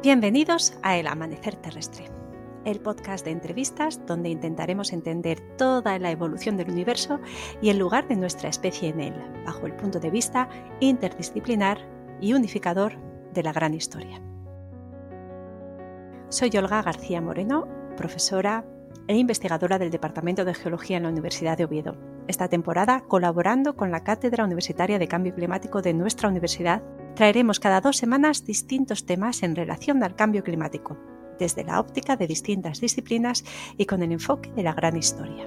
Bienvenidos a El Amanecer Terrestre, el podcast de entrevistas donde intentaremos entender toda la evolución del universo y el lugar de nuestra especie en él, bajo el punto de vista interdisciplinar y unificador de la gran historia. Soy Olga García Moreno, profesora e investigadora del Departamento de Geología en la Universidad de Oviedo. Esta temporada, colaborando con la Cátedra Universitaria de Cambio Climático de nuestra universidad, traeremos cada 2 semanas distintos temas en relación al cambio climático, desde la óptica de distintas disciplinas y con el enfoque de la gran historia.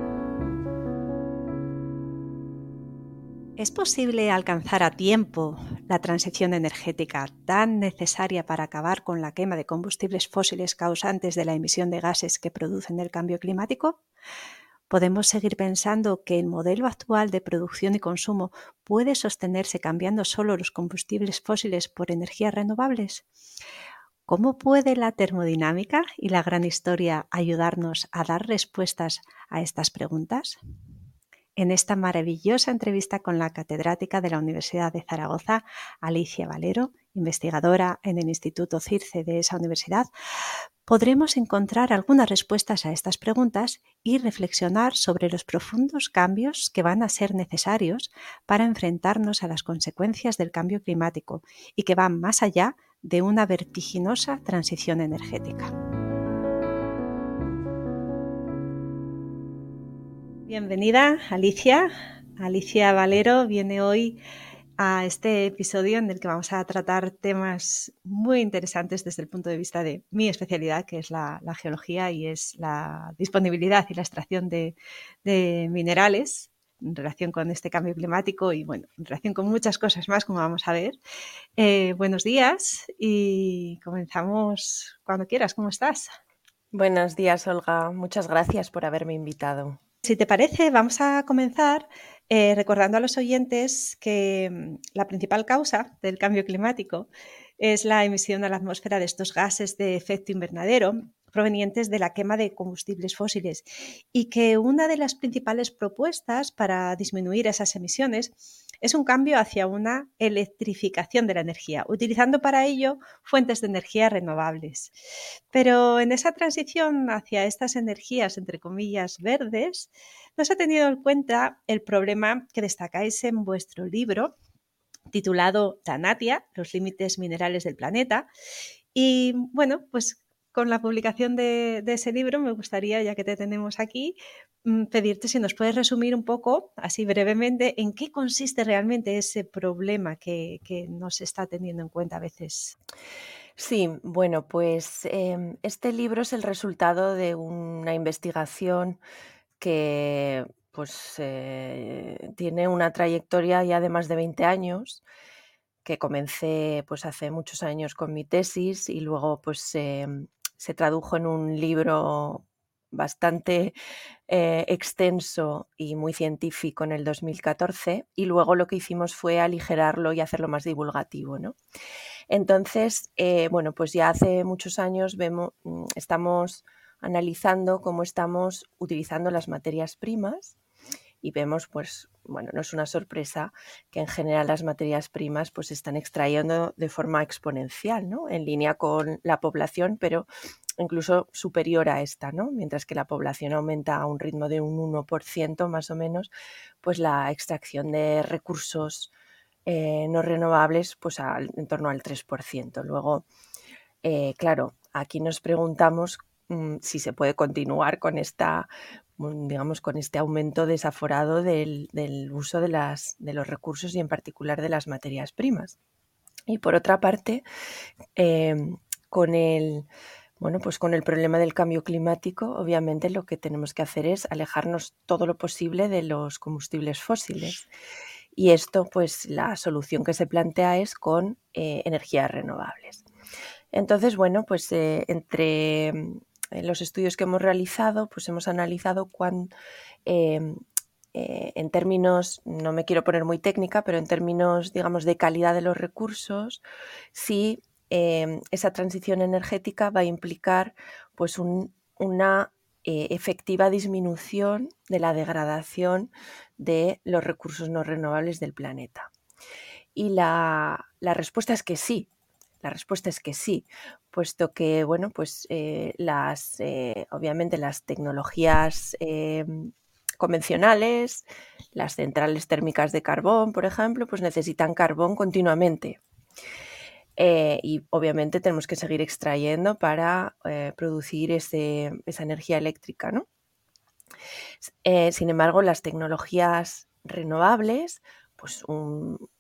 ¿Es posible alcanzar a tiempo la transición energética tan necesaria para acabar con la quema de combustibles fósiles causantes de la emisión de gases que producen el cambio climático? ¿Podemos seguir pensando que el modelo actual de producción y consumo puede sostenerse cambiando solo los combustibles fósiles por energías renovables? ¿Cómo puede la termodinámica y la gran historia ayudarnos a dar respuestas a estas preguntas? En esta maravillosa entrevista con la catedrática de la Universidad de Zaragoza, Alicia Valero, investigadora en el Instituto CIRCE de esa universidad, podremos encontrar algunas respuestas a estas preguntas y reflexionar sobre los profundos cambios que van a ser necesarios para enfrentarnos a las consecuencias del cambio climático y que van más allá de una vertiginosa transición energética. Bienvenida, Alicia. Alicia Valero viene hoy a este episodio en el que vamos a tratar temas muy interesantes desde el punto de vista de mi especialidad, que es la geología y es la disponibilidad y la extracción de minerales en relación con este cambio climático y, bueno, en relación con muchas cosas más, como vamos a ver. Buenos días y comenzamos cuando quieras. ¿Cómo estás? Buenos días, Olga. Muchas gracias por haberme invitado. Si te parece, vamos a comenzar recordando a los oyentes que la principal causa del cambio climático es la emisión a la atmósfera de estos gases de efecto invernadero provenientes de la quema de combustibles fósiles y que una de las principales propuestas para disminuir esas emisiones es un cambio hacia una electrificación de la energía, utilizando para ello fuentes de energía renovables. Pero en esa transición hacia estas energías, entre comillas, verdes, no se ha tenido en cuenta el problema que destacáis en vuestro libro, titulado Tanatia, los límites minerales del planeta. Y bueno, pues con la publicación de ese libro me gustaría, ya que te tenemos aquí, pedirte si nos puedes resumir un poco, así brevemente, en qué consiste realmente ese problema que no se está teniendo en cuenta a veces. Sí, bueno, pues este libro es el resultado de una investigación que tiene una trayectoria ya de más de 20 años, que comencé pues hace muchos años con mi tesis y luego pues se tradujo en un libro bastante extenso y muy científico en el 2014 y luego lo que hicimos fue aligerarlo y hacerlo más divulgativo, ¿no? Entonces, bueno, pues ya hace muchos años estamos analizando cómo estamos utilizando las materias primas y vemos, pues, bueno, no es una sorpresa que en general las materias primas pues se están extrayendo de forma exponencial, ¿no? En línea con la población, pero incluso superior a esta, ¿no? Mientras que la población aumenta a un ritmo de un 1% más o menos, pues la extracción de recursos no renovables pues en torno al 3%. Luego, claro, aquí nos preguntamos si se puede continuar con digamos, con este aumento desaforado del uso de los recursos y en particular de las materias primas. Y por otra parte, con con el problema del cambio climático, obviamente lo que tenemos que hacer es alejarnos todo lo posible de los combustibles fósiles. Y esto, pues la solución que se plantea es con energías renovables. Entonces, bueno, pues entre los estudios que hemos realizado, pues hemos analizado en términos, no me quiero poner muy técnica, pero en términos, digamos, de calidad de los recursos, si esa transición energética va a implicar pues una efectiva disminución de la degradación de los recursos no renovables del planeta. Y la respuesta es que sí. La respuesta es que sí, puesto que, bueno, pues obviamente las tecnologías convencionales, las centrales térmicas de carbón, por ejemplo, pues necesitan carbón continuamente. Y obviamente tenemos que seguir extrayendo para producir esa energía eléctrica, ¿no? Sin embargo, las tecnologías renovables, pues un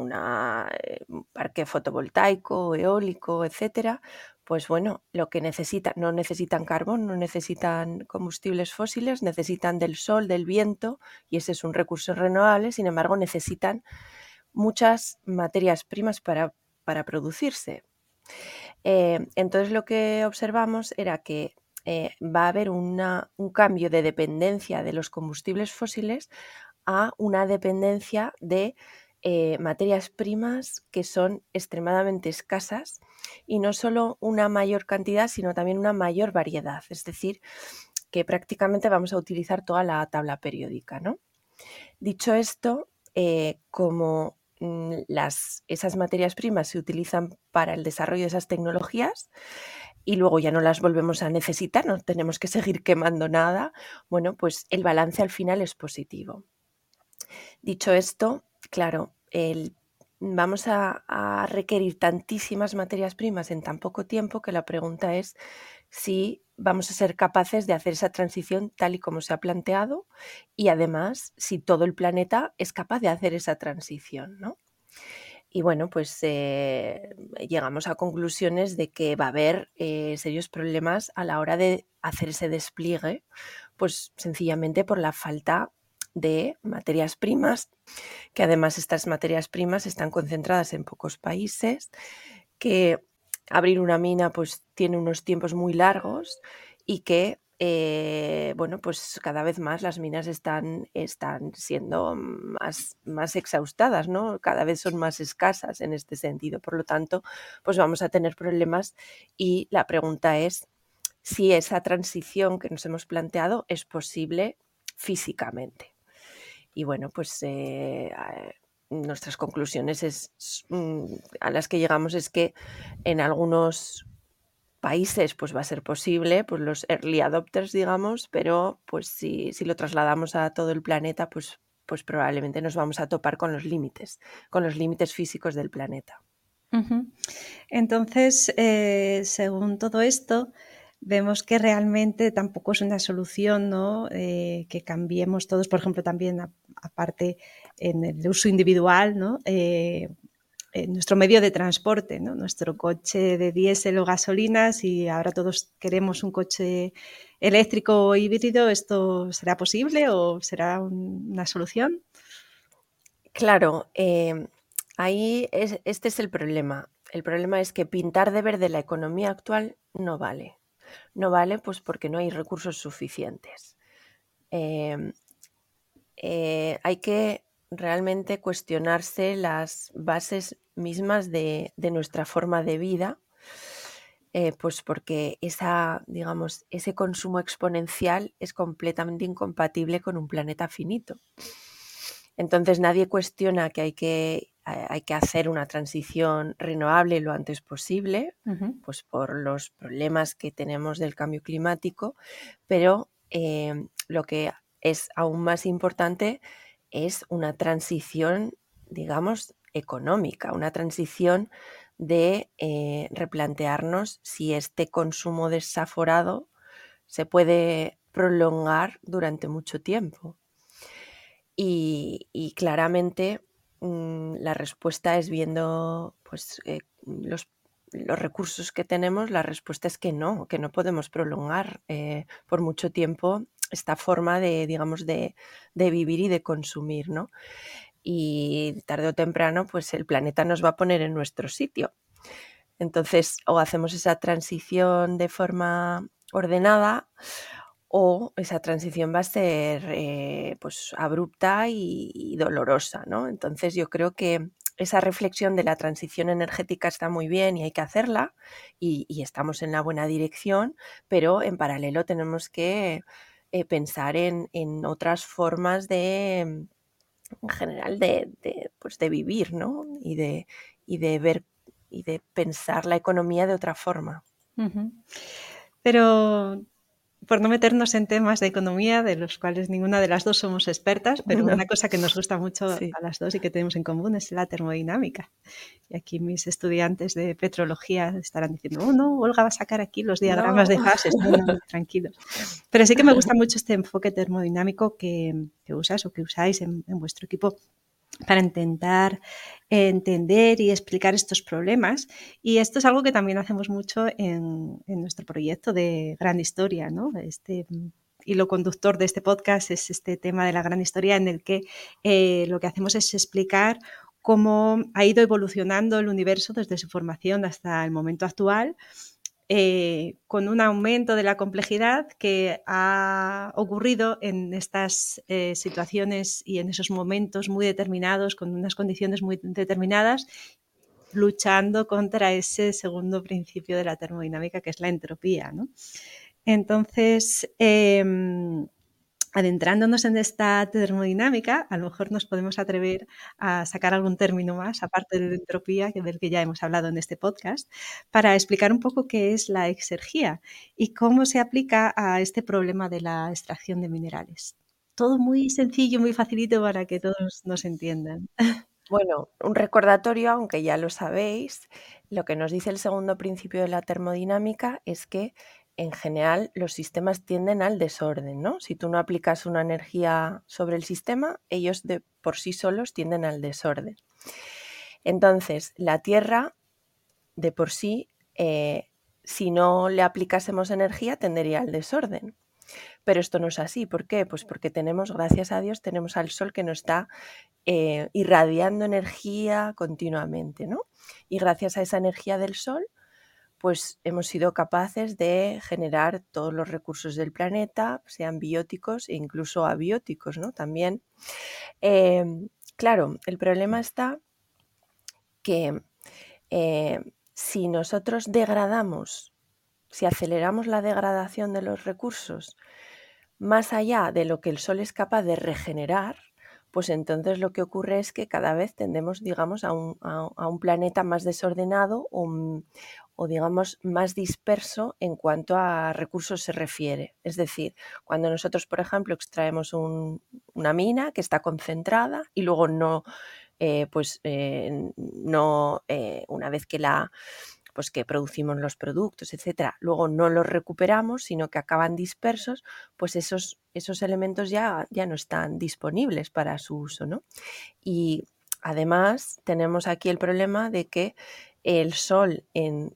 parque fotovoltaico, eólico, etcétera, pues bueno, lo que no necesitan carbón, no necesitan combustibles fósiles, necesitan del sol, del viento, y ese es un recurso renovable. Sin embargo, necesitan muchas materias primas para producirse. Entonces lo que observamos era que va a haber un cambio de dependencia de los combustibles fósiles a una dependencia de materias primas que son extremadamente escasas, y no solo una mayor cantidad, sino también una mayor variedad. Es decir, que prácticamente vamos a utilizar toda la tabla periódica, ¿no? Dicho esto, como esas materias primas se utilizan para el desarrollo de esas tecnologías y luego ya no las volvemos a necesitar, no tenemos que seguir quemando nada, bueno, pues el balance al final es positivo. Dicho esto, claro, vamos a requerir tantísimas materias primas en tan poco tiempo que la pregunta es si vamos a ser capaces de hacer esa transición tal y como se ha planteado, y además si todo el planeta es capaz de hacer esa transición, ¿no? Y bueno, pues llegamos a conclusiones de que va a haber serios problemas a la hora de hacer ese despliegue, pues sencillamente por la falta de materias primas, que además estas materias primas están concentradas en pocos países, que abrir una mina pues tiene unos tiempos muy largos, y que bueno, pues cada vez más las minas están siendo más exhaustadas, ¿no? Cada vez son más escasas en este sentido. Por lo tanto, pues vamos a tener problemas, y la pregunta es si esa transición que nos hemos planteado es posible físicamente. Y bueno, pues nuestras conclusiones a las que llegamos es que en algunos países pues va a ser posible, pues los early adopters, digamos, pero pues si lo trasladamos a todo el planeta, pues probablemente nos vamos a topar con los límites físicos del planeta. Ujú. Entonces, según todo esto, vemos que realmente tampoco es una solución, ¿no? Que cambiemos todos, por ejemplo, también aparte en el uso individual, ¿no? En nuestro medio de transporte, ¿no? Nuestro coche de diésel o gasolina, si ahora todos queremos un coche eléctrico o híbrido, ¿esto será posible o será una solución? Claro, este es el problema. El problema es que pintar de verde la economía actual no vale. No vale pues porque no hay recursos suficientes. Em, hay que realmente cuestionarse las bases mismas de nuestra forma de vida, pues porque digamos, ese consumo exponencial es completamente incompatible con un planeta finito. Entonces nadie cuestiona que hay que hacer una transición renovable lo antes posible, Ujú. pues por los problemas que tenemos del cambio climático, pero lo que es aún más importante es una transición, digamos, económica, una transición de replantearnos si este consumo desaforado se puede prolongar durante mucho tiempo. Y claramente la respuesta es viendo pues, los recursos que tenemos, la respuesta es que no podemos prolongar por mucho tiempo esta forma de, digamos, de vivir y de consumir, ¿no? Y tarde o temprano, pues el planeta nos va a poner en nuestro sitio. Entonces, o hacemos esa transición de forma ordenada, o esa transición va a ser pues abrupta y dolorosa, ¿no? Entonces yo creo que esa reflexión de la transición energética está muy bien y hay que hacerla, y estamos en la buena dirección, pero en paralelo tenemos que pensar en otras formas de, en general, pues de vivir, ¿no? Y de ver y de pensar la economía de otra forma. Pero por no meternos en temas de economía, de los cuales ninguna de las dos somos expertas, pero una cosa que nos gusta mucho Sí. a las dos y que tenemos en común es la termodinámica. Y aquí mis estudiantes de petrología estarán diciendo, oh no, Olga va a sacar aquí los diagramas de fases. No, no, tranquilos. Pero sí que me gusta mucho este enfoque termodinámico que usas o que usáis en vuestro equipo para intentar entender y explicar estos problemas. Y esto es algo que también hacemos mucho en nuestro proyecto de Gran Historia, ¿no? Este hilo conductor de este podcast es este tema de la gran historia en el que lo que hacemos es explicar cómo ha ido evolucionando el universo desde su formación hasta el momento actual, con un aumento de la complejidad que ha ocurrido en estas situaciones y en esos momentos muy determinados, con unas condiciones muy determinadas, luchando contra ese segundo principio de la termodinámica, que es la entropía, ¿no? Entonces, adentrándonos en esta termodinámica, a lo mejor nos podemos atrever a sacar algún término más, aparte de la entropía, del que ya hemos hablado en este podcast, para explicar un poco qué es la exergía y cómo se aplica a este problema de la extracción de minerales. Todo muy sencillo, muy facilito para que todos nos entiendan. Bueno, un recordatorio, aunque ya lo sabéis, lo que nos dice el segundo principio de la termodinámica es que en general los sistemas tienden al desorden, ¿no? Si tú no aplicas una energía sobre el sistema, ellos de por sí solos tienden al desorden. Entonces, la Tierra de por sí, si no le aplicásemos energía, tendería al desorden. Pero esto no es así. ¿Por qué? Pues porque tenemos, gracias a Dios, tenemos al Sol que nos está irradiando energía continuamente, ¿no? Y gracias a esa energía del Sol, pues hemos sido capaces de generar todos los recursos del planeta, sean bióticos e incluso abióticos, ¿no? También. Claro, el problema está que si nosotros degradamos, si aceleramos la degradación de los recursos más allá de lo que el Sol es capaz de regenerar, pues entonces lo que ocurre es que cada vez tendemos, digamos, a un planeta más desordenado o, digamos, más disperso en cuanto a recursos se refiere. Es decir, cuando nosotros, por ejemplo, extraemos una mina que está concentrada y luego una vez que producimos los productos, etcétera, luego no los recuperamos, sino que acaban dispersos, pues esos elementos ya no están disponibles para su uso, ¿no? Y además tenemos aquí el problema de que el Sol en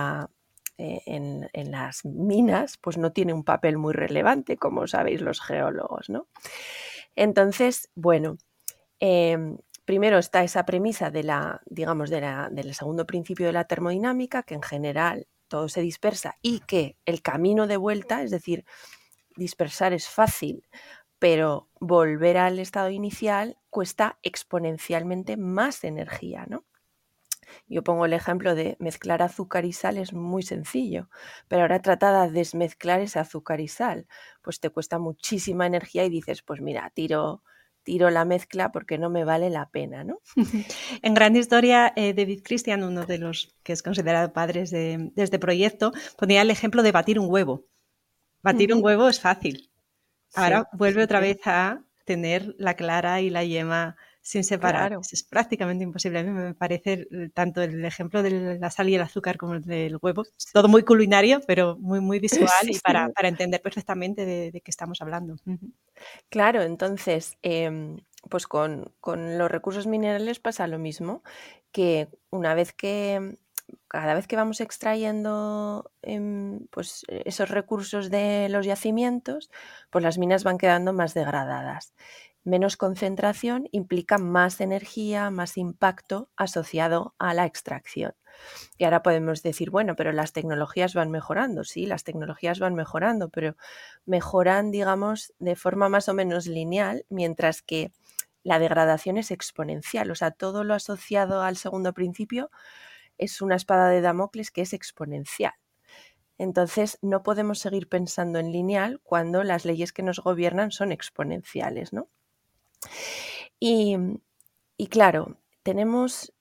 las minas pues no tiene un papel muy relevante, como sabéis los geólogos, ¿no? Entonces, bueno, primero está esa premisa del segundo principio de la termodinámica, que en general todo se dispersa y que el camino de vuelta, es decir, dispersar es fácil, pero volver al estado inicial cuesta exponencialmente más energía, ¿no? Yo pongo el ejemplo de mezclar azúcar y sal, es muy sencillo, pero ahora trata de desmezclar ese azúcar y sal, pues te cuesta muchísima energía y dices, pues mira, tiro la mezcla porque no me vale la pena, ¿no? En Gran Historia, David Christian, uno de los que es considerado padres de este proyecto, ponía el ejemplo de batir un huevo. Batir un huevo es fácil. Ahora Sí, vuelve sí, otra sí. vez a tener la clara y la yema sin separar. Claro. Es prácticamente imposible. A mí me parece tanto el ejemplo de la sal y el azúcar como el del huevo, Sí. todo muy culinario, pero muy, muy visual Sí, y sí. para entender perfectamente de qué estamos hablando. Claro, entonces, pues con los recursos minerales pasa lo mismo, que cada vez que vamos extrayendo pues esos recursos de los yacimientos, pues las minas van quedando más degradadas. Menos concentración implica más energía, más impacto asociado a la extracción. Y ahora podemos decir, bueno, pero las tecnologías van mejorando. Sí, las tecnologías van mejorando, pero mejoran, digamos, de forma más o menos lineal, mientras que la degradación es exponencial. O sea, todo lo asociado al segundo principio es una espada de Damocles que es exponencial. Entonces, no podemos seguir pensando en lineal cuando las leyes que nos gobiernan son exponenciales, ¿no? Y claro, tenemos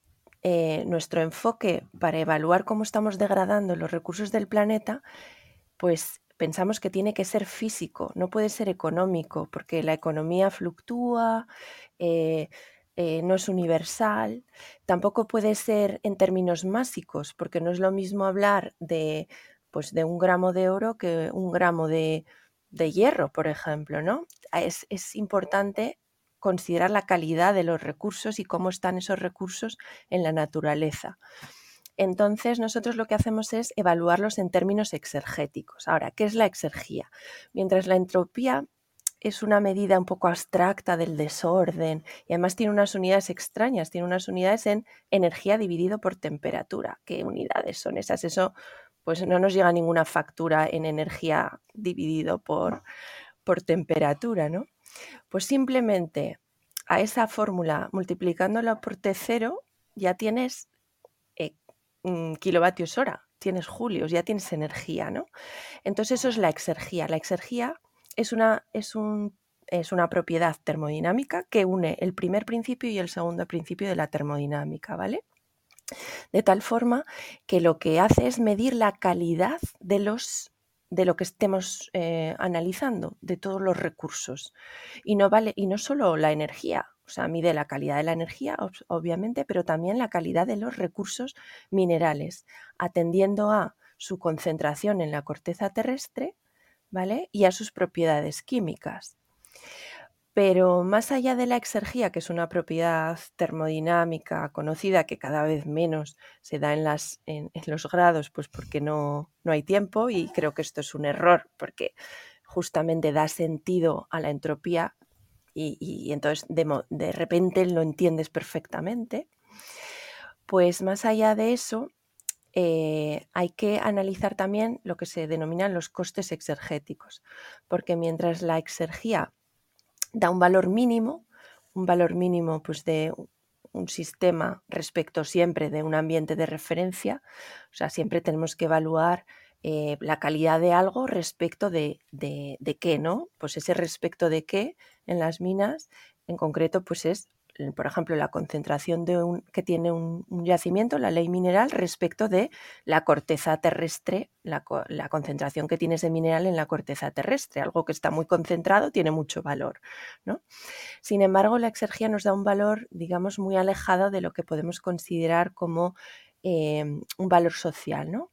nuestro enfoque para evaluar cómo estamos degradando los recursos del planeta, pues pensamos que tiene que ser físico, no puede ser económico, porque la economía fluctúa, eh, no es universal, tampoco puede ser en términos másicos, porque no es lo mismo hablar pues de 1 gramo de oro que 1 gramo de hierro, por ejemplo, ¿no? Es importante considerar la calidad de los recursos y cómo están esos recursos en la naturaleza. Entonces, nosotros lo que hacemos es evaluarlos en términos exergéticos. Ahora, ¿qué es la exergía? Mientras la entropía es una medida un poco abstracta del desorden y además tiene unas unidades extrañas, tiene unas unidades en energía dividido por temperatura. ¿Qué unidades son esas? Eso pues no nos llega ninguna factura en energía dividido por temperatura, ¿no? Pues simplemente a esa fórmula multiplicándola por T0 ya tienes kilovatios hora, tienes julios, ya tienes energía, ¿no? Entonces eso es la exergía. La exergía es una propiedad termodinámica que une el primer principio y el segundo principio de la termodinámica, ¿vale? De tal forma que lo que hace es medir la calidad de lo que estemos analizando, de todos los recursos. Y no solo la energía, o sea, mide la calidad de la energía, obviamente, pero también la calidad de los recursos minerales, atendiendo a su concentración en la corteza terrestre, ¿vale? Y a sus propiedades químicas. Pero más allá de la exergía, que es una propiedad termodinámica conocida que cada vez menos se da en los grados, pues porque no hay tiempo, y creo que esto es un error porque justamente da sentido a la entropía y entonces de repente lo entiendes perfectamente. Pues más allá de eso, hay que analizar también lo que se denominan los costes exergéticos, porque mientras la exergía da un valor mínimo pues de un sistema respecto siempre de un ambiente de referencia, o sea, siempre tenemos que evaluar la calidad de algo respecto de qué, ¿no? Pues ese respecto de qué en las minas, en concreto, pues es, por ejemplo, la concentración que tiene un yacimiento, la ley mineral, respecto de la corteza terrestre, la concentración que tiene ese mineral en la corteza terrestre. Algo que está muy concentrado tiene mucho valor, ¿no? Sin embargo, la exergía nos da un valor, digamos, muy alejado de lo que podemos considerar como un valor social, ¿no?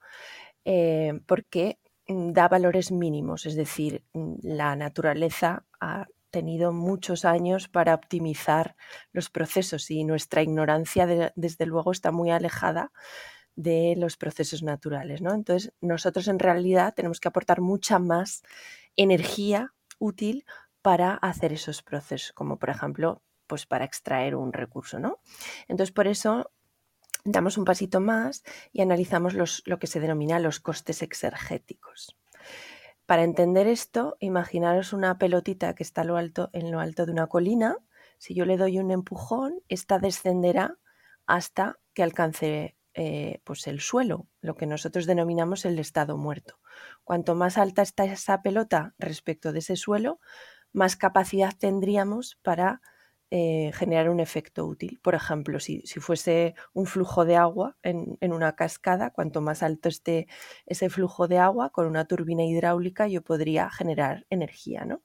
Porque da valores mínimos, es decir, la naturaleza ha tenido muchos años para optimizar los procesos y nuestra ignorancia, desde luego, está muy alejada de los procesos naturales, ¿no? Entonces, nosotros en realidad tenemos que aportar mucha más energía útil para hacer esos procesos, como por ejemplo, pues para extraer un recurso, ¿no? Entonces, por eso damos un pasito más y analizamos lo que se denomina los costes exergéticos. Para entender esto, imaginaros una pelotita que está en lo alto de una colina. Si yo le doy un empujón, esta descenderá hasta que alcance pues el suelo, lo que nosotros denominamos el estado muerto. Cuanto más alta está esa pelota respecto de ese suelo, más capacidad tendríamos para generar un efecto útil. Por ejemplo, si fuese un flujo de agua en una cascada, cuanto más alto esté ese flujo de agua, con una turbina hidráulica yo podría generar energía, ¿no?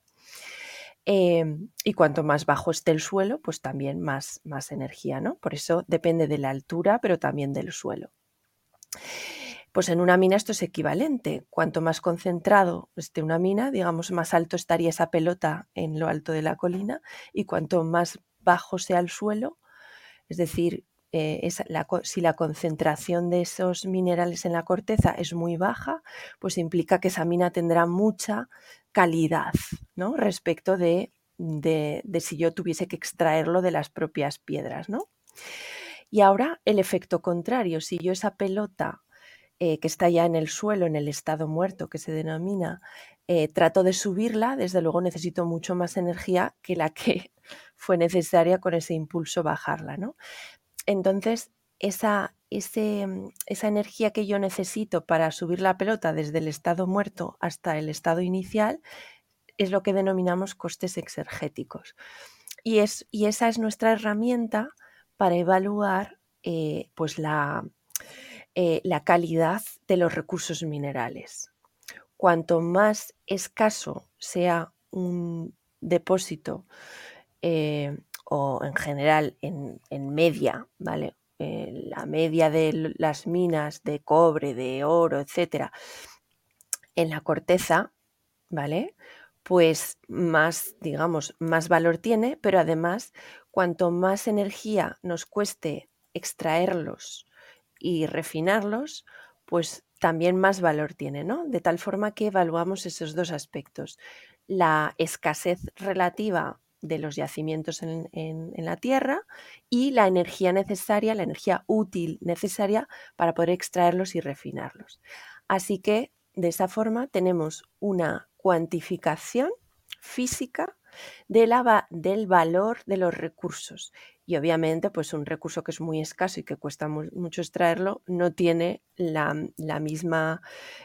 Y cuanto más bajo esté el suelo, pues también más energía, ¿no? Por eso depende de la altura, pero también del suelo. Pues en una mina esto es equivalente. Cuanto más concentrado esté una mina, digamos, más alto estaría esa pelota en lo alto de la colina, y cuanto más bajo sea el suelo, es decir, si la concentración de esos minerales en la corteza es muy baja, pues implica que esa mina tendrá mucha calidad, ¿no? Respecto de si yo tuviese que extraerlo de las propias piedras, ¿no? Y ahora el efecto contrario, si yo esa pelota que está ya en el suelo, en el estado muerto que se denomina, trato de subirla, desde luego necesito mucho más energía que la que fue necesaria con ese impulso bajarla, ¿no? Entonces, esa energía que yo necesito para subir la pelota desde el estado muerto hasta el estado inicial es lo que denominamos costes exergéticos. Y esa es nuestra herramienta para evaluar pues la calidad de los recursos minerales. Cuanto más escaso sea un depósito, o en general en media, ¿vale? La media de las minas de cobre, de oro, etcétera, en la corteza, ¿vale? Pues más, digamos, más valor tiene, pero además, cuanto más energía nos cueste extraerlos y refinarlos, pues también más valor tiene, ¿no? De tal forma que evaluamos esos dos aspectos: la escasez relativa de los yacimientos en la Tierra y la energía necesaria, la energía útil necesaria para poder extraerlos y refinarlos. Así que de esa forma tenemos una cuantificación física del valor de los recursos. Y obviamente, pues un recurso que es muy escaso y que cuesta mucho extraerlo no tiene la misma,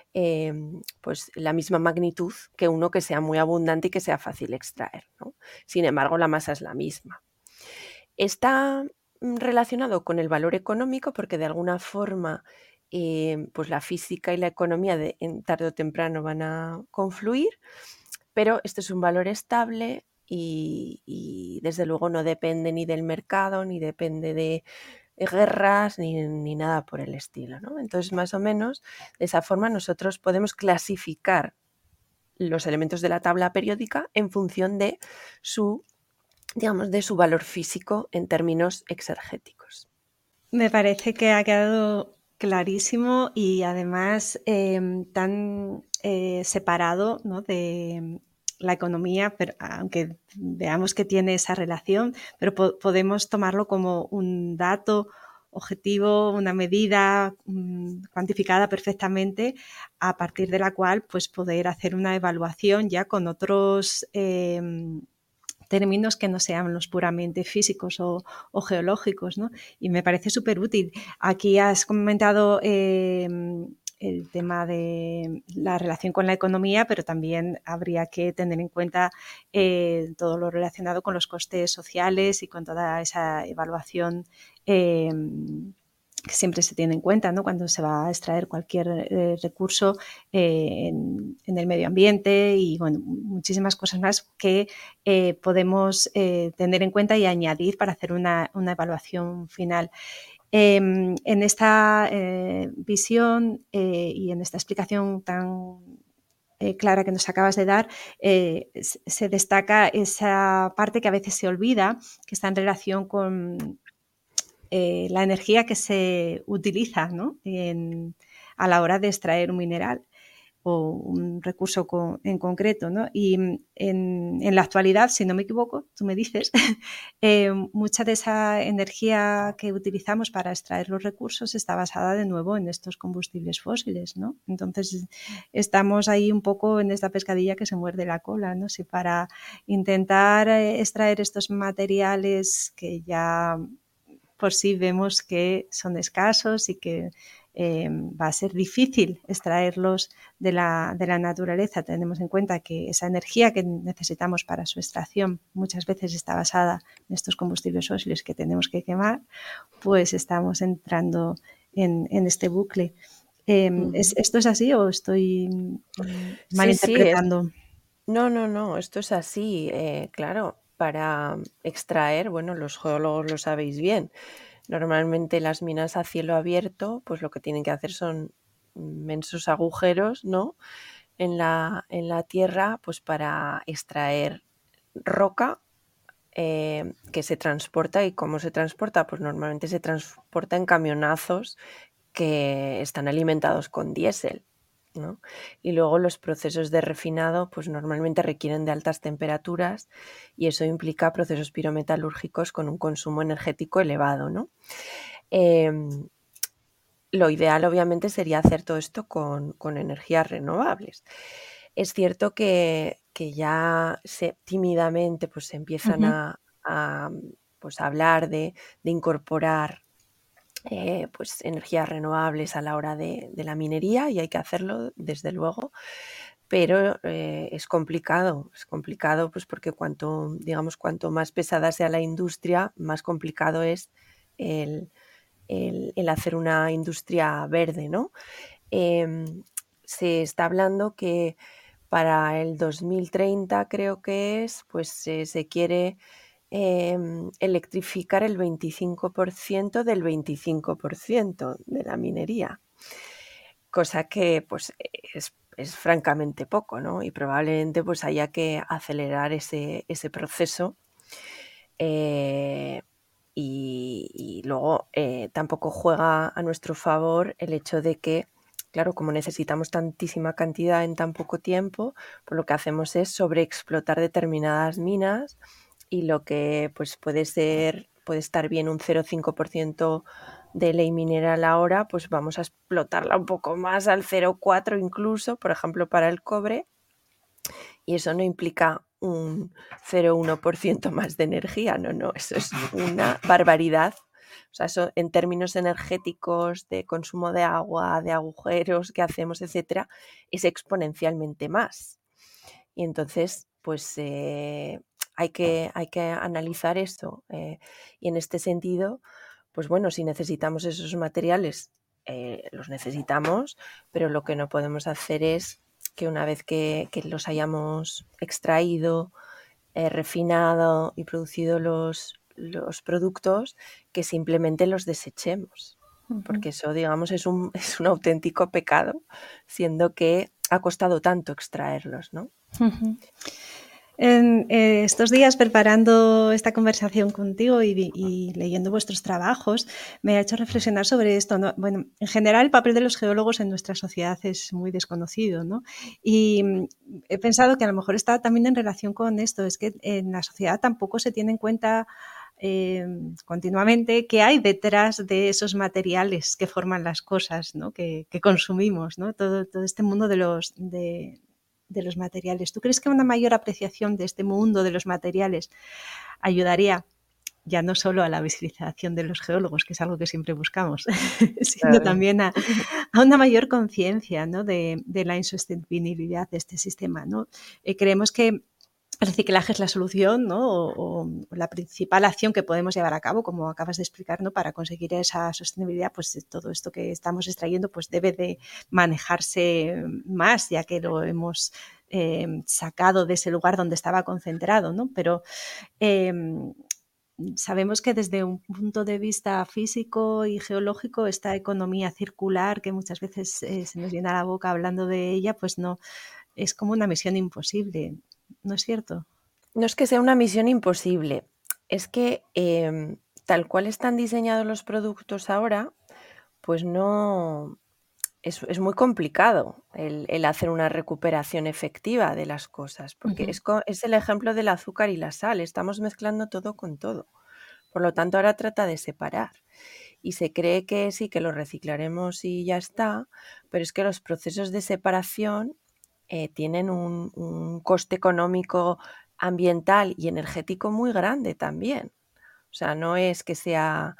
pues, la misma magnitud que uno que sea muy abundante y que sea fácil extraer, ¿no? Sin embargo, la masa es la misma. Está relacionado con el valor económico porque de alguna forma, pues la física y la economía tarde o temprano van a confluir, pero este es un valor estable y desde luego no depende ni del mercado, ni depende de guerras, ni nada por el estilo, ¿no? Entonces, más o menos, de esa forma nosotros podemos clasificar los elementos de la tabla periódica en función de su, digamos, de su valor físico en términos exergéticos. Me parece que ha quedado clarísimo y además tan separado, ¿no?, de la economía, pero aunque veamos que tiene esa relación, pero podemos tomarlo como un dato objetivo, una medida cuantificada perfectamente, a partir de la cual pues poder hacer una evaluación ya con otros términos que no sean los puramente físicos o geológicos, ¿no? Y me parece súper útil. Aquí has comentado el tema de la relación con la economía, pero también habría que tener en cuenta todo lo relacionado con los costes sociales y con toda esa evaluación que siempre se tiene en cuenta, ¿no?, cuando se va a extraer cualquier recurso en el medio ambiente y bueno, muchísimas cosas más que podemos tener en cuenta y añadir para hacer una evaluación final. En esta visión y en esta explicación tan clara que nos acabas de dar, se destaca esa parte que a veces se olvida, que está en relación con la energía que se utiliza, ¿no?, a la hora de extraer un mineral o un recurso en concreto, ¿no? Y en la actualidad, si no me equivoco, tú me dices, mucha de esa energía que utilizamos para extraer los recursos está basada de nuevo en estos combustibles fósiles, ¿no? Entonces estamos ahí un poco en esta pescadilla que se muerde la cola, ¿no? Si para intentar extraer estos materiales que ya por sí vemos que son escasos y que va a ser difícil extraerlos de la naturaleza. Tenemos en cuenta que esa energía que necesitamos para su extracción muchas veces está basada en estos combustibles fósiles que tenemos que quemar, pues estamos entrando en este bucle. ¿Esto es así o estoy Sí, sí, malinterpretando? no, esto es así, claro, para extraer, bueno, los geólogos lo sabéis bien, normalmente las minas a cielo abierto, pues lo que tienen que hacer son inmensos agujeros, ¿no?, en la tierra, pues para extraer roca, que se transporta. ¿Y cómo se transporta? Pues normalmente se transporta en camionazos que están alimentados con diésel, ¿no? Y luego los procesos de refinado, pues normalmente requieren de altas temperaturas y eso implica procesos pirometalúrgicos con un consumo energético elevado, ¿no? Lo ideal, obviamente, sería hacer todo esto con energías renovables. Es cierto que ya tímidamente pues, se empiezan Ujú. pues, a hablar de incorporar pues, energías renovables a la hora de la minería, y hay que hacerlo, desde luego, pero es complicado pues, porque cuanto más pesada sea la industria, más complicado es el el hacer una industria verde, ¿no? Se está hablando que para el 2030, creo que es, pues se quiere electrificar el 25% del 25% de la minería, cosa que pues es francamente poco, ¿no? Y probablemente pues haya que acelerar ese proceso. Y luego tampoco juega a nuestro favor el hecho de que, claro, como necesitamos tantísima cantidad en tan poco tiempo, pues lo que hacemos es sobreexplotar determinadas minas, y lo que pues puede estar bien un 0,5% de ley mineral ahora, pues vamos a explotarla un poco más al 0,4 incluso, por ejemplo, para el cobre, y eso no implica un 0,1% más de energía, no, eso es una barbaridad. O sea, eso en términos energéticos, de consumo de agua, de agujeros que hacemos, etcétera, es exponencialmente más. Y entonces, pues hay que analizar esto. Y en este sentido, pues bueno, si necesitamos esos materiales, los necesitamos, pero lo que no podemos hacer es que una vez que los hayamos extraído, refinado y producido los productos, que simplemente los desechemos. Ujú. Porque eso, digamos, es un auténtico pecado, siendo que ha costado tanto extraerlos, ¿no? Ujú. En estos días, preparando esta conversación contigo y leyendo vuestros trabajos, me ha hecho reflexionar sobre esto, ¿no? Bueno, en general, el papel de los geólogos en nuestra sociedad es muy desconocido, ¿no? Y he pensado que a lo mejor está también en relación con esto, es que en la sociedad tampoco se tiene en cuenta continuamente qué hay detrás de esos materiales que forman las cosas, ¿no? que consumimos, ¿no? Todo este mundo de los materiales. ¿Tú crees que una mayor apreciación de este mundo de los materiales ayudaría ya no solo a la visibilización de los geólogos, que es algo que siempre buscamos, sino Claro. también a una mayor conciencia, ¿no? de la insostenibilidad de este sistema, ¿no? Creemos que el reciclaje es la solución, ¿no? o la principal acción que podemos llevar a cabo, como acabas de explicar, ¿no? Para conseguir esa sostenibilidad, pues todo esto que estamos extrayendo pues debe de manejarse más, ya que lo hemos sacado de ese lugar donde estaba concentrado, ¿no? Pero eh, sabemos que desde un punto de vista físico y geológico, esta economía circular, que muchas veces se nos llena la boca hablando de ella, pues no, es como una misión imposible, ¿no es cierto? No es que sea una misión imposible, es que tal cual están diseñados los productos ahora, pues no, es muy complicado el hacer una recuperación efectiva de las cosas, porque Ujú. es el ejemplo del azúcar y la sal, estamos mezclando todo con todo. Por lo tanto, ahora trata de separar. Y se cree que sí, que lo reciclaremos y ya está, pero es que los procesos de separación tienen un coste económico, ambiental y energético muy grande también. O sea, no es que sea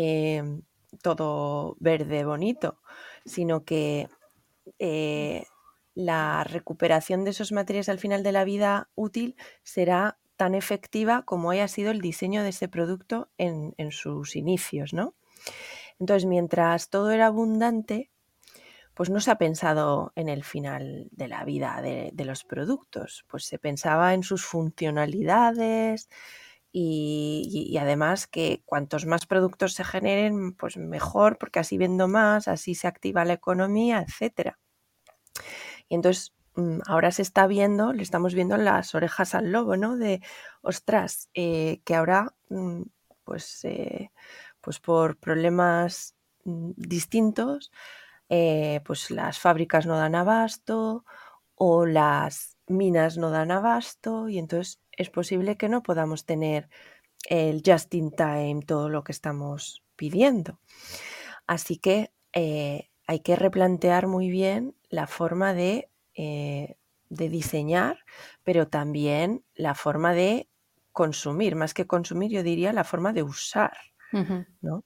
todo verde bonito, sino que eh, la recuperación de esos materiales al final de la vida útil será tan efectiva como haya sido el diseño de ese producto en sus inicios, ¿no? Entonces, mientras todo era abundante, pues no se ha pensado en el final de la vida de los productos, pues se pensaba en sus funcionalidades y además que cuantos más productos se generen, pues mejor, porque así vendo más, así se activa la economía, etcétera. Y entonces ahora se está viendo, le estamos viendo las orejas al lobo, ¿no? De, ostras, que ahora, pues, pues por problemas distintos, pues las fábricas no dan abasto o las minas no dan abasto, y entonces es posible que no podamos tener el just in time, todo lo que estamos pidiendo. Así que hay que replantear muy bien la forma de diseñar, pero también la forma de consumir. Más que consumir, yo diría la forma de usar, Ujú. ¿no?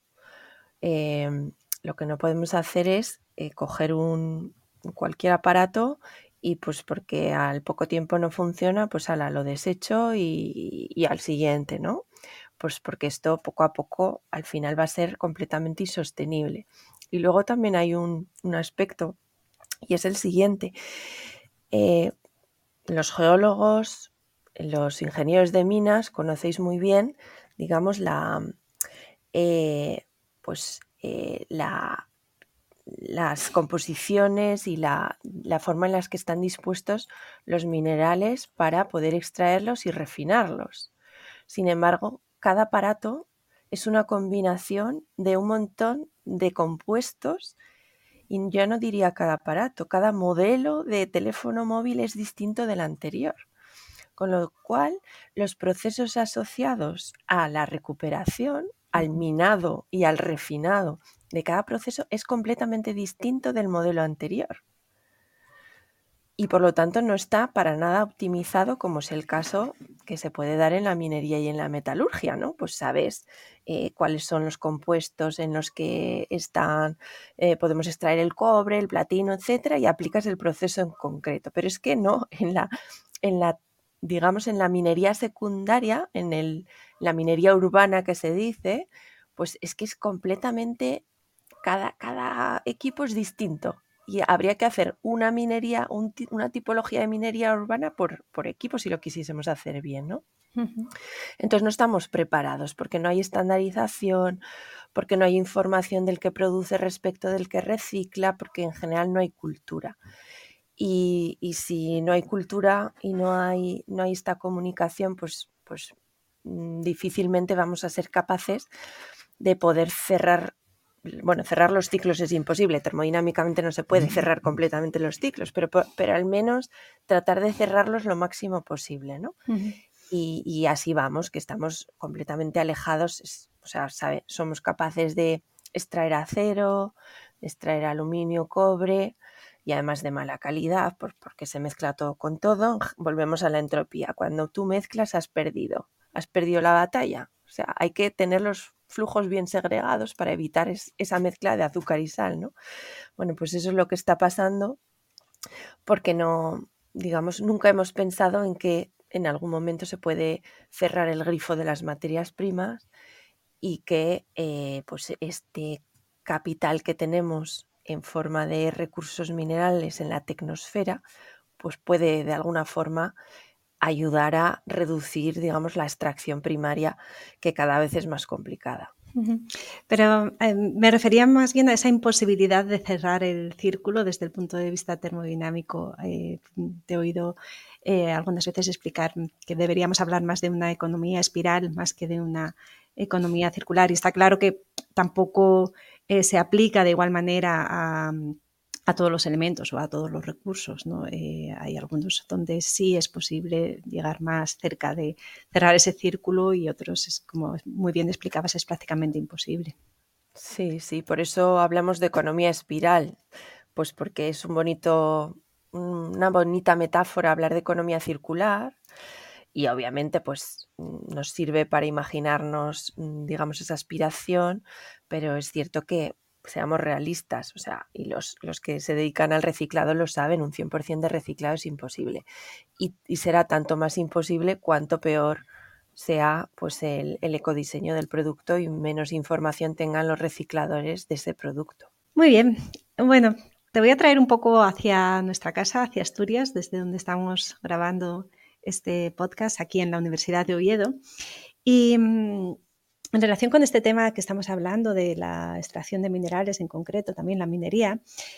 Lo que no podemos hacer es coger cualquier aparato y pues porque al poco tiempo no funciona, pues ala, lo desecho y al siguiente, ¿no? pues porque esto poco a poco al final va a ser completamente insostenible. Y luego también hay un aspecto, y es el siguiente. Los geólogos, los ingenieros de minas, conocéis muy bien, digamos, pues, las composiciones y la forma en las que están dispuestos los minerales para poder extraerlos y refinarlos. Sin embargo, cada aparato es una combinación de un montón de compuestos, y yo no diría cada aparato, cada modelo de teléfono móvil es distinto del anterior. Con lo cual, los procesos asociados a la recuperación, al minado y al refinado de cada proceso es completamente distinto del modelo anterior. Y por lo tanto no está para nada optimizado, como es el caso que se puede dar en la minería y en la metalurgia, ¿no? Pues sabes cuáles son los compuestos en los que podemos extraer el cobre, el platino, etcétera, y aplicas el proceso en concreto. Pero es que no, digamos, en la minería secundaria, la minería urbana que se dice, pues es que es completamente, cada equipo es distinto. Y habría que hacer una minería, una tipología de minería urbana por equipo si lo quisiésemos hacer bien, ¿no? Entonces no estamos preparados porque no hay estandarización, porque no hay información del que produce respecto del que recicla, porque en general no hay cultura. Y si no hay cultura y no hay esta comunicación, pues difícilmente vamos a ser capaces de poder cerrar. Bueno, cerrar los ciclos es imposible, termodinámicamente no se puede cerrar completamente los ciclos, pero al menos tratar de cerrarlos lo máximo posible, ¿no? Y así vamos, que estamos completamente alejados, o sea, somos capaces de extraer acero, de extraer aluminio, cobre, y además de mala calidad, porque se mezcla todo con todo. Volvemos a la entropía. Cuando tú mezclas, has perdido la batalla. O sea, hay que tener los flujos bien segregados para evitar esa mezcla de azúcar y sal, ¿no? Bueno, pues eso es lo que está pasando, porque no, digamos, nunca hemos pensado en que en algún momento se puede cerrar el grifo de las materias primas y que pues este capital que tenemos en forma de recursos minerales en la tecnosfera, pues puede de alguna forma ayudar a reducir, digamos, la extracción primaria, que cada vez es más complicada. Pero me refería más bien a esa imposibilidad de cerrar el círculo desde el punto de vista termodinámico. Te he oído algunas veces explicar que deberíamos hablar más de una economía espiral más que de una economía circular. Y está claro que tampoco se aplica de igual manera a todos los elementos o a todos los recursos, ¿no? Hay algunos donde sí es posible llegar más cerca de cerrar ese círculo y otros, es como muy bien explicabas, es prácticamente imposible. Sí, sí, por eso hablamos de economía espiral, pues porque es una bonita metáfora hablar de economía circular, y obviamente pues nos sirve para imaginarnos, digamos, esa aspiración, pero es cierto que seamos realistas, o sea, y los que se dedican al reciclado lo saben, un 100% de reciclado es imposible, y será tanto más imposible cuanto peor sea pues el ecodiseño del producto y menos información tengan los recicladores de ese producto. Muy bien, bueno, te voy a traer un poco hacia nuestra casa, hacia Asturias, desde donde estamos grabando este podcast aquí en la Universidad de Oviedo. Y en relación con este tema que estamos hablando de la extracción de minerales, en concreto también la minería,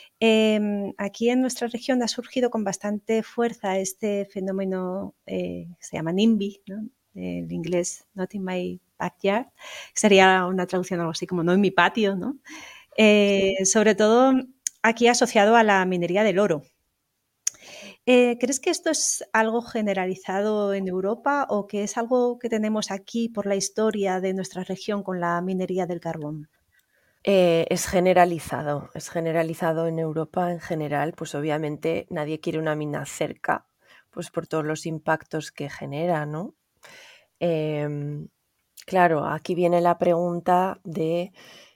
aquí en nuestra región ha surgido con bastante fuerza este fenómeno que se llama NIMBY, ¿no? En inglés Not in My Backyard, que sería una traducción algo así como no en mi patio, ¿no? Sobre todo aquí asociado a la minería del oro. ¿Crees que esto es algo generalizado en Europa o que es algo que tenemos aquí por la historia de nuestra región con la minería del carbón? Es generalizado en Europa en general, pues obviamente nadie quiere una mina cerca, pues por todos los impactos que genera, ¿no? Em, claro, aquí viene la pregunta de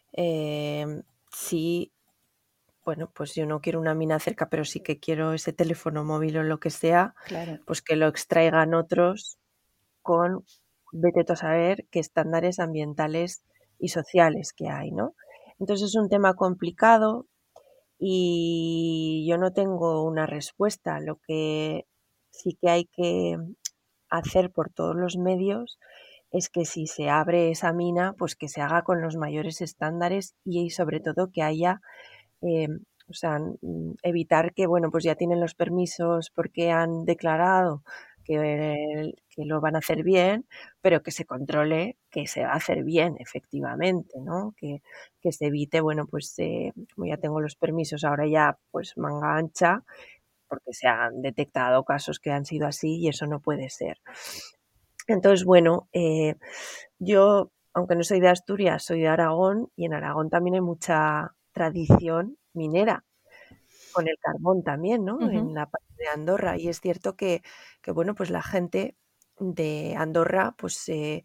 si, bueno, pues yo no quiero una mina cerca, pero sí que quiero ese teléfono móvil o lo que sea, Claro. pues que lo extraigan otros con vete tú a saber qué estándares ambientales y sociales que hay, ¿no? Entonces es un tema complicado y yo no tengo una respuesta. Lo que sí que hay que hacer por todos los medios es que si se abre esa mina, pues que se haga con los mayores estándares y sobre todo que haya, o sea, evitar que, bueno, pues ya tienen los permisos porque han declarado que lo van a hacer bien, pero que se controle que se va a hacer bien, efectivamente, ¿no? Que se evite, bueno, pues como ya tengo los permisos, ahora ya pues manga ancha, porque se han detectado casos que han sido así y eso no puede ser. Entonces, bueno, yo, aunque no soy de Asturias, soy de Aragón y en Aragón también hay mucha tradición minera, con el carbón también, ¿no? Ujú, En la parte de Andorra. Y es cierto que bueno, pues la gente de Andorra, pues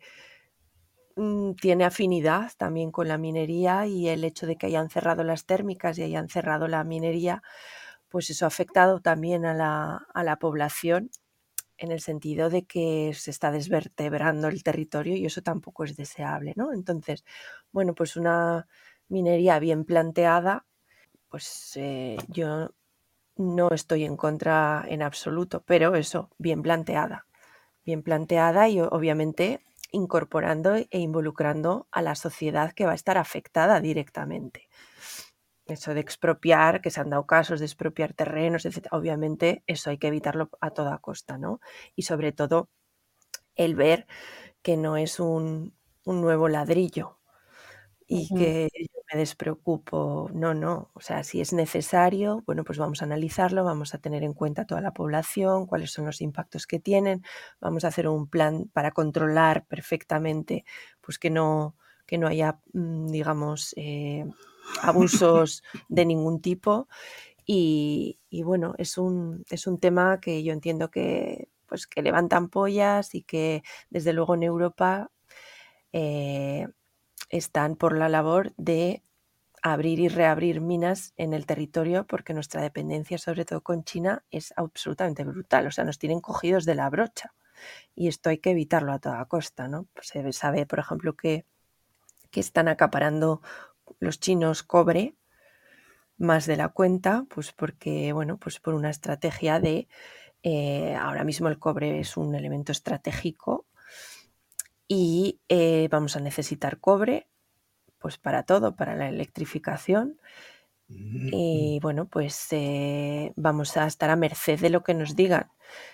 tiene afinidad también con la minería y el hecho de que hayan cerrado las térmicas y hayan cerrado la minería, pues eso ha afectado también a la población en el sentido de que se está desvertebrando el territorio y eso tampoco es deseable, ¿no? Entonces, bueno, pues una minería bien planteada, pues yo no estoy en contra en absoluto, pero eso, bien planteada y obviamente incorporando e involucrando a la sociedad que va a estar afectada directamente. Eso de expropiar, que se han dado casos de expropiar terrenos, etcétera. Obviamente eso hay que evitarlo a toda costa, ¿no? Y sobre todo el ver que no es un nuevo ladrillo y ujú. que yo me despreocupo. No, no. O sea, si es necesario, bueno, pues vamos a analizarlo, vamos a tener en cuenta toda la población, cuáles son los impactos que tienen, vamos a hacer un plan para controlar perfectamente, pues que no haya, digamos, abusos de ningún tipo. Y bueno, es un tema que yo entiendo que, pues, que levantan pollas y que desde luego en Europa eh, están por la labor de abrir y reabrir minas en el territorio porque nuestra dependencia, sobre todo con China, es absolutamente brutal. O sea, nos tienen cogidos de la brocha y esto hay que evitarlo a toda costa, ¿no? Pues se sabe, por ejemplo, que están acaparando los chinos cobre más de la cuenta, pues porque, bueno, pues por una estrategia de ahora mismo el cobre es un elemento estratégico y vamos a necesitar cobre pues para todo, para la electrificación y bueno, pues vamos a estar a merced de lo que nos digan.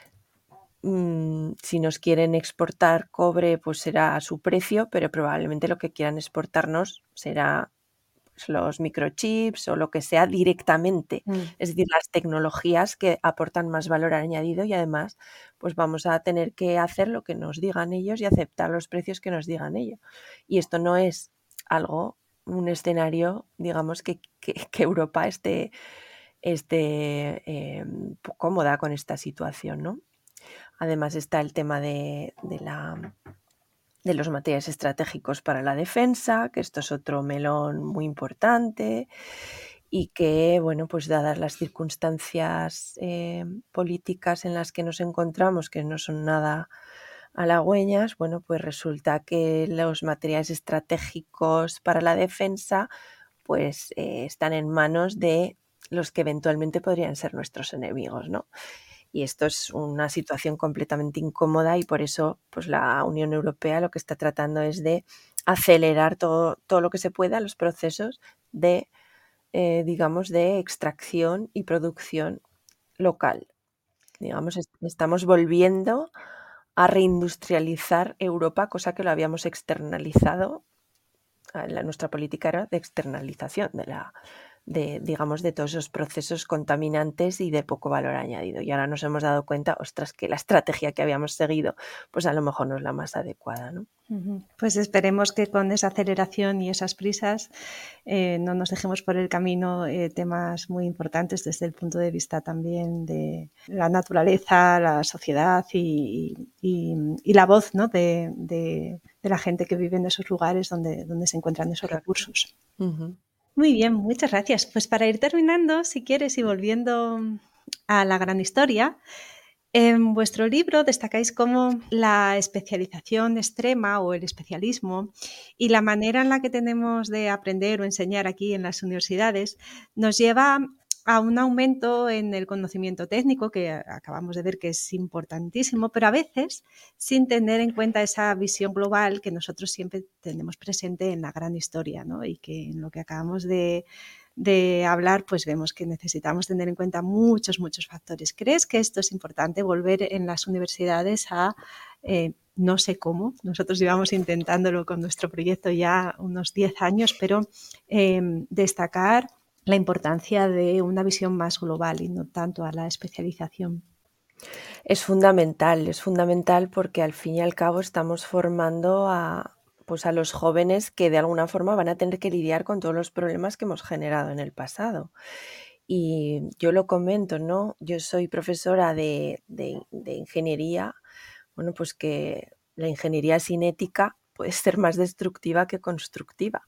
Si nos quieren exportar cobre, pues será a su precio, pero probablemente lo que quieran exportarnos será los microchips o lo que sea directamente, Mm. es decir, las tecnologías que aportan más valor añadido y además pues vamos a tener que hacer lo que nos digan ellos y aceptar los precios que nos digan ellos. Y esto no es algo, un escenario, digamos, que Europa esté cómoda con esta situación, ¿no? Además está el tema de los materiales estratégicos para la defensa, que esto es otro melón muy importante y que, bueno, pues dadas las circunstancias políticas en las que nos encontramos, que no son nada halagüeñas, bueno, pues resulta que los materiales estratégicos para la defensa pues están en manos de los que eventualmente podrían ser nuestros enemigos, ¿no? Y esto es una situación completamente incómoda y por eso pues la Unión Europea lo que está tratando es de acelerar todo lo que se pueda los procesos de, digamos, de extracción y producción local. Digamos, estamos volviendo a reindustrializar Europa, cosa que lo habíamos externalizado. Nuestra política era de externalización digamos, de todos esos procesos contaminantes y de poco valor añadido. Y ahora nos hemos dado cuenta, ostras, que la estrategia que habíamos seguido, pues a lo mejor no es la más adecuada, ¿no? Ujú. Pues esperemos que con esa aceleración y esas prisas no nos dejemos por el camino temas muy importantes desde el punto de vista también de la naturaleza, la sociedad y la voz, ¿no? De la gente que vive en esos lugares donde se encuentran esos Correcto. recursos. Ujú. Muy bien, muchas gracias. Pues para ir terminando, si quieres, y volviendo a la gran historia, En vuestro libro destacáis cómo la especialización extrema o el especialismo y la manera en la que tenemos de aprender o enseñar aquí en las universidades nos lleva a un aumento en el conocimiento técnico, que acabamos de ver que es importantísimo, pero a veces sin tener en cuenta esa visión global que nosotros siempre tenemos presente en la gran historia, ¿no? Y que en lo que acabamos de hablar, pues vemos que necesitamos tener en cuenta muchos factores. ¿Crees que esto es importante, volver en las universidades a, no sé cómo, nosotros llevamos intentándolo con nuestro proyecto ya unos 10 años, pero destacar la importancia de una visión más global y no tanto a la especialización? Es fundamental porque al fin y al cabo estamos formando pues a los jóvenes que de alguna forma van a tener que lidiar con todos los problemas que hemos generado en el pasado. Y yo lo comento, ¿no? Yo soy profesora de ingeniería, bueno, pues que la ingeniería sin ética puede ser más destructiva que constructiva.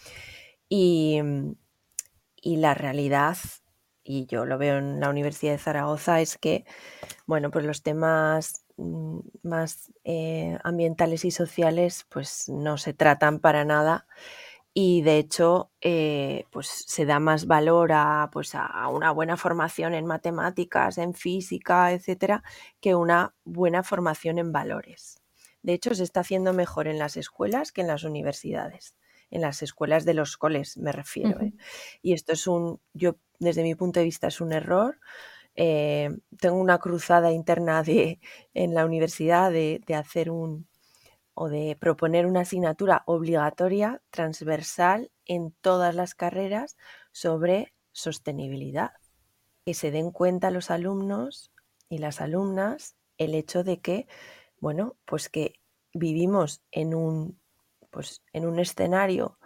Y, y la realidad, y yo lo veo en la Universidad de Zaragoza, es que, bueno, pues los temas más ambientales y sociales pues no se tratan para nada y de hecho pues se da más valor pues a una buena formación en matemáticas, en física, etcétera, que una buena formación en valores. De hecho, se está haciendo mejor en las escuelas que en las universidades. En las escuelas de los coles me refiero. Y esto yo desde mi punto de vista es un error. Tengo una cruzada interna en la universidad de hacer o de proponer una asignatura obligatoria, transversal, en todas las carreras sobre sostenibilidad. Que se den cuenta los alumnos y las alumnas el hecho de que, bueno, pues que vivimos pues en un escenario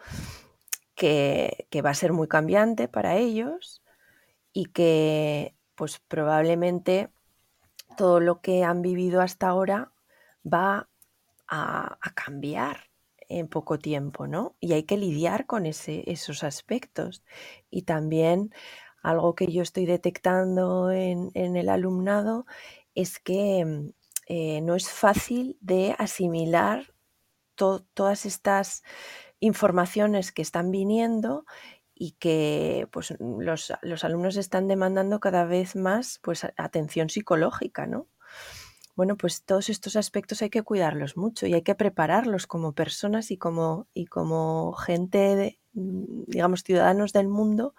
que va a ser muy cambiante para ellos y que pues probablemente todo lo que han vivido hasta ahora va a cambiar en poco tiempo, ¿no? Y hay que lidiar con esos aspectos. Y también algo que yo estoy detectando en el alumnado es que no es fácil de asimilar todas estas informaciones que están viniendo y que pues, los alumnos están demandando cada vez más pues, atención psicológica, ¿no? Bueno, pues todos estos aspectos hay que cuidarlos mucho y hay que prepararlos como personas y como gente, digamos, ciudadanos del mundo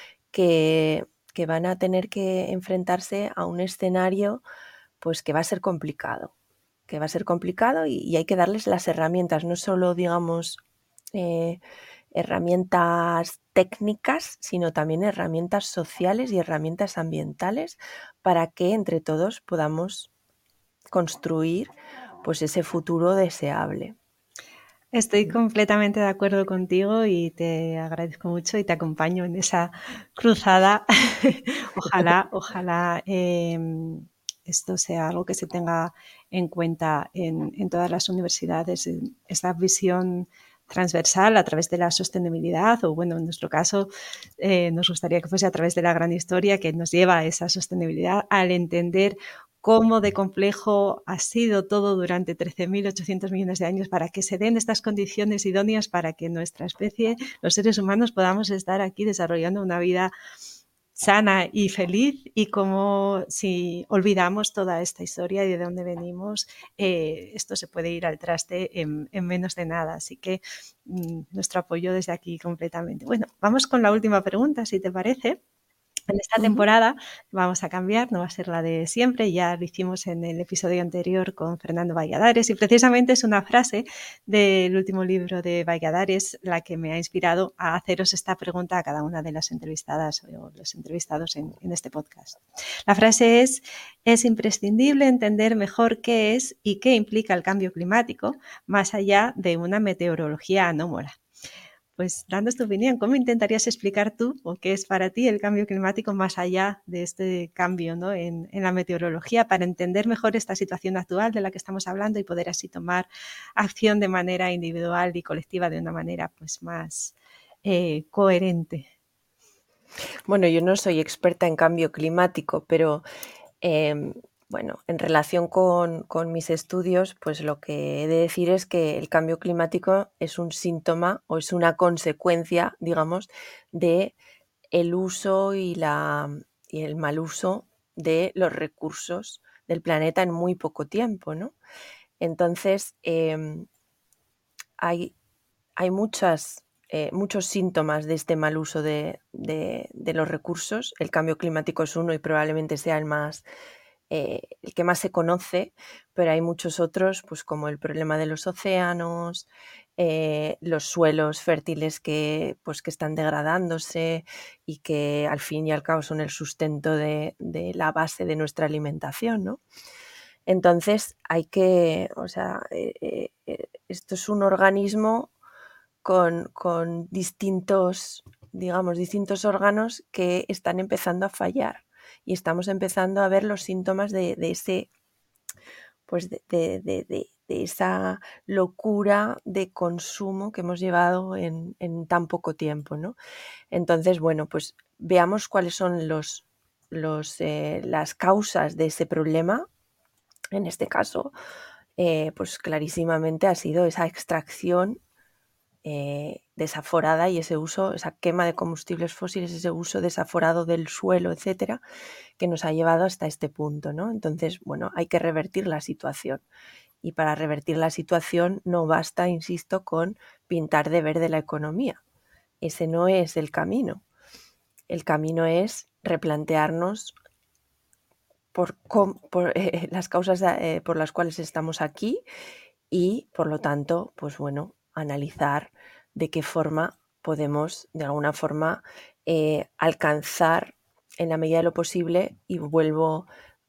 que van a tener que enfrentarse a un escenario pues que va a ser complicado, y hay que darles las herramientas, no solo, digamos, eh, herramientas técnicas, sino también herramientas sociales y herramientas ambientales para que entre todos podamos construir pues ese futuro deseable. Estoy completamente de acuerdo contigo y te agradezco mucho y te acompaño en esa cruzada. Ojalá esto sea algo que se tenga en cuenta en todas las universidades, esta visión transversal a través de la sostenibilidad o, bueno, en nuestro caso nos gustaría que fuese a través de la gran historia que nos lleva a esa sostenibilidad al entender cómo de complejo ha sido todo durante 13.800 millones de años para que se den estas condiciones idóneas para que nuestra especie, los seres humanos, podamos estar aquí desarrollando una vida sana y feliz, y como si olvidamos toda esta historia y de dónde venimos, esto se puede ir al traste en menos de nada. Así que nuestro apoyo desde aquí completamente. Bueno, vamos con la última pregunta, si te parece. En esta temporada vamos a cambiar, no va a ser la de siempre, ya lo hicimos en el episodio anterior con Fernando Valladares y precisamente es una frase del último libro de Valladares la que me ha inspirado a haceros esta pregunta a cada una de las entrevistadas o los entrevistados en este podcast. La frase es imprescindible entender mejor qué es y qué implica el cambio climático más allá de una meteorología anómala. Pues dándonos tu opinión, ¿cómo intentarías explicar tú o qué es para ti el cambio climático más allá de este cambio, ¿no?, en la meteorología, para entender mejor esta situación actual de la que estamos hablando y poder así tomar acción de manera individual y colectiva de una manera pues más coherente? Bueno, yo no soy experta en cambio climático, pero Bueno, en relación con mis estudios, pues lo que he de decir es que el cambio climático es un síntoma o es una consecuencia, digamos, de el uso y el mal uso de los recursos del planeta en muy poco tiempo, ¿no? Entonces, hay muchos síntomas de este mal uso de los recursos. El cambio climático es uno y probablemente sea el que más se conoce, pero hay muchos otros, pues como el problema de los océanos, los suelos fértiles que están degradándose y que al fin y al cabo son el sustento de la base de nuestra alimentación, ¿no? Entonces esto es un organismo con distintos órganos que están empezando a fallar y estamos empezando a ver los síntomas de ese, pues de esa locura de consumo que hemos llevado en tan poco tiempo, ¿no? Entonces, bueno, pues veamos cuáles son las causas de ese problema. En este caso, pues clarísimamente ha sido esa extracción desaforada y ese uso, esa quema de combustibles fósiles, ese uso desaforado del suelo, etcétera, que nos ha llevado hasta este punto, ¿no? Entonces, bueno, hay que revertir la situación. Y para revertir la situación no basta, insisto, con pintar de verde la economía. Ese no es el camino. El camino es replantearnos por las causas por las cuales estamos aquí y, por lo tanto, pues bueno, analizar de qué forma podemos, de alguna forma, alcanzar en la medida de lo posible, y vuelvo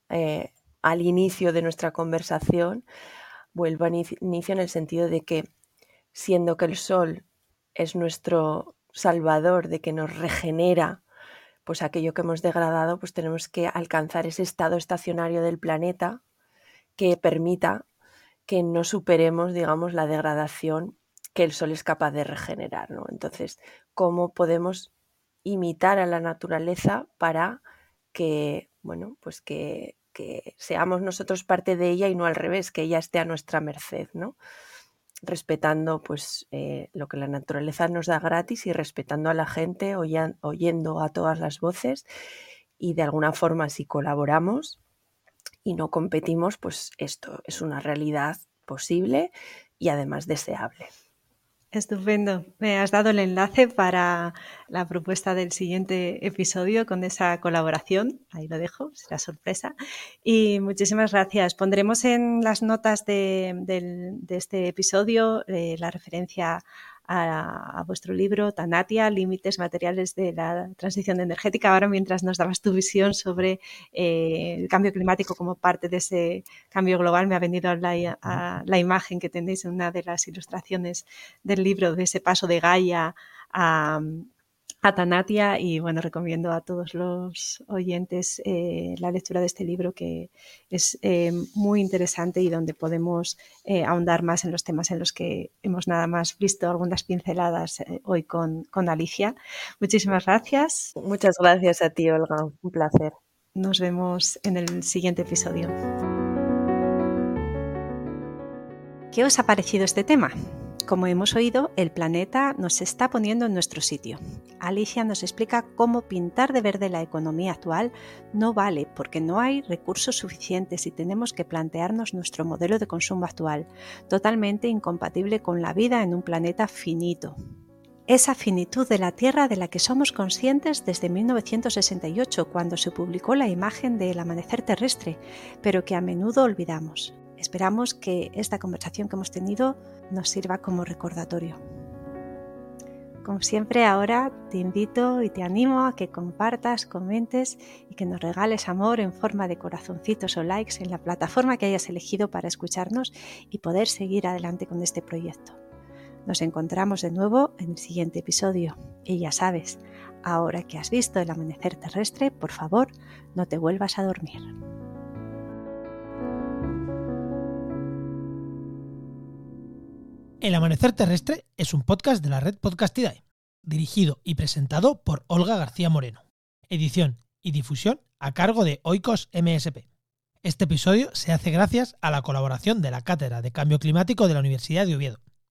al inicio de nuestra conversación, vuelvo al inicio en el sentido de que, siendo que el sol es nuestro salvador, de que nos regenera pues aquello que hemos degradado, pues tenemos que alcanzar ese estado estacionario del planeta que permita que no superemos, digamos, la degradación que el sol es capaz de regenerar, ¿no? Entonces, ¿cómo podemos imitar a la naturaleza para que, bueno, pues que seamos nosotros parte de ella y no al revés, que ella esté a nuestra merced, ¿no? Respetando pues lo que la naturaleza nos da gratis y respetando a la gente, oyendo a todas las voces, y de alguna forma, si colaboramos y no competimos, pues esto es una realidad posible y además deseable. Estupendo. Me has dado el enlace para la propuesta del siguiente episodio con esa colaboración. Ahí lo dejo, será sorpresa. Y muchísimas gracias. Pondremos en las notas de este episodio la referencia a vuestro libro, Tanatia, Límites Materiales de la Transición Energética. Ahora, mientras nos dabas tu visión sobre el cambio climático como parte de ese cambio global, me ha venido a la imagen que tenéis en una de las ilustraciones del libro, de ese paso de Gaia a Tanatia, y bueno, recomiendo a todos los oyentes la lectura de este libro, que es muy interesante y donde podemos ahondar más en los temas en los que hemos nada más visto algunas pinceladas hoy con Alicia. Muchísimas gracias. Muchas gracias a ti, Olga, un placer. Nos vemos en el siguiente episodio. ¿Qué os ha parecido este tema? Como hemos oído, el planeta nos está poniendo en nuestro sitio. Alicia nos explica cómo pintar de verde la economía actual no vale, porque no hay recursos suficientes y tenemos que plantearnos nuestro modelo de consumo actual, totalmente incompatible con la vida en un planeta finito. Esa finitud de la Tierra de la que somos conscientes desde 1968, cuando se publicó la imagen del amanecer terrestre, pero que a menudo olvidamos. Esperamos que esta conversación que hemos tenido nos sirva como recordatorio. Como siempre, ahora te invito y te animo a que compartas, comentes y que nos regales amor en forma de corazoncitos o likes en la plataforma que hayas elegido para escucharnos y poder seguir adelante con este proyecto. Nos encontramos de nuevo en el siguiente episodio. Y ya sabes, ahora que has visto el amanecer terrestre, por favor, no te vuelvas a dormir. El Amanecer Terrestre es un podcast de la red Podcastidae, dirigido y presentado por Olga García Moreno. Edición y difusión a cargo de Oikos MSP. Este episodio se hace gracias a la colaboración de la Cátedra de Cambio Climático de la Universidad de Oviedo.